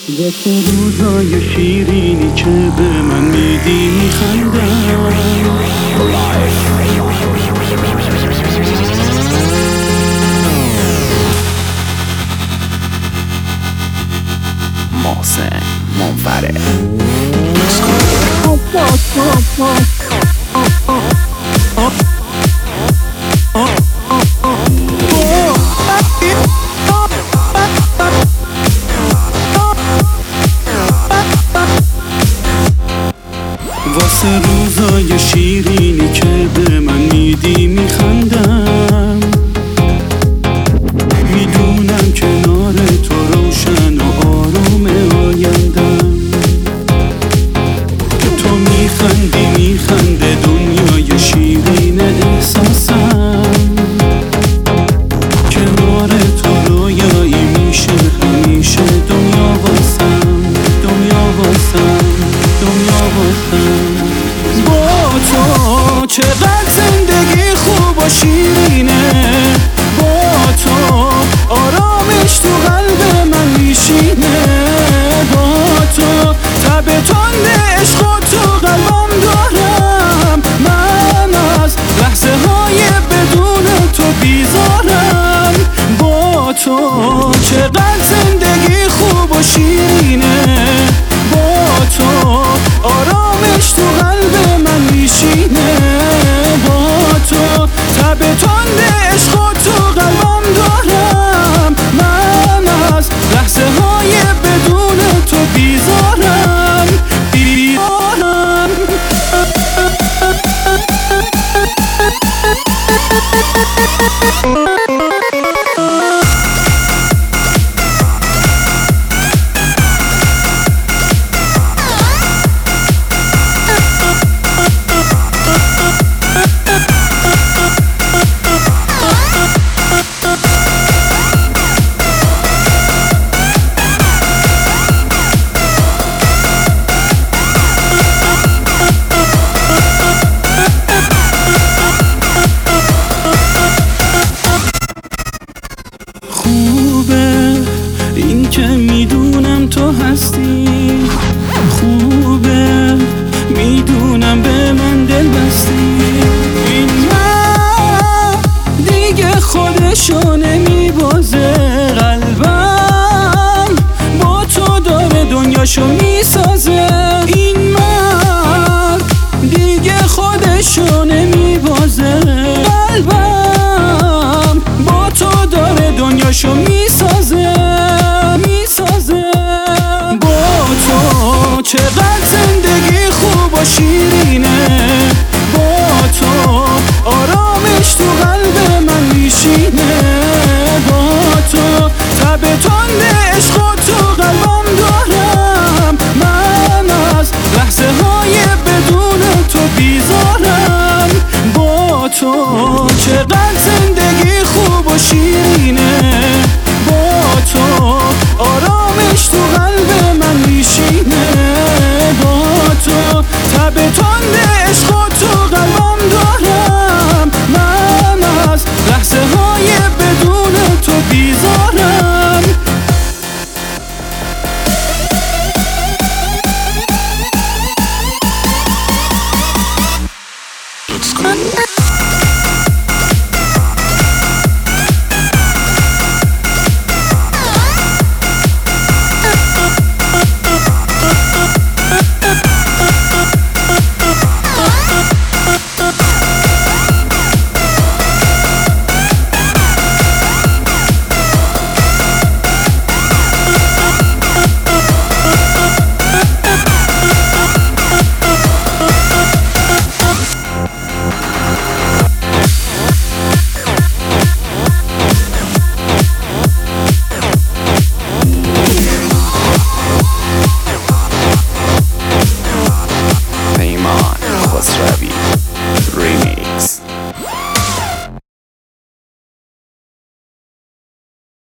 واسه روزای شیرینی که به من میدی میخندم. محسن منفرد واسه روزای شیرینی که به من میدی میخندم. میدونم کنار تو روشن و آروم آیندم. که تو میخندی میخنده دنیای شیرین احساسم. کنار تو رویایی میشه همیشه دنیا واسم، دنیا واسم، دنیا واسم. با تو چقدر زندگی خوب و شیرینه. با تو آرامش تو قلب من میشینه. با تو تب تند عشق و تو قلبم دارم. من از لحظه های بدون تو بیزارم. با تو چقدر زندگی خوب و شیرینه. با تو آرامش تو قلب من میشینه. با تو تب تند عشق و تو قلبم دارم. من از لحظه های بدون تو بیزارم، بیزارم. خوبه این که میدونم تو هستی. خوبه میدونم به من دل بستی. این من دیگه خودشو نمیبازه. قلبم با تو داره دنیاشو میسازه. این من دیگه خودشو نمیبازه. قلبم با تو داره دنیاشو میسازه، میسازه. با تو چقدر زندگی خوب و شیرینه. با تو آرامش تو قلب من میشینه.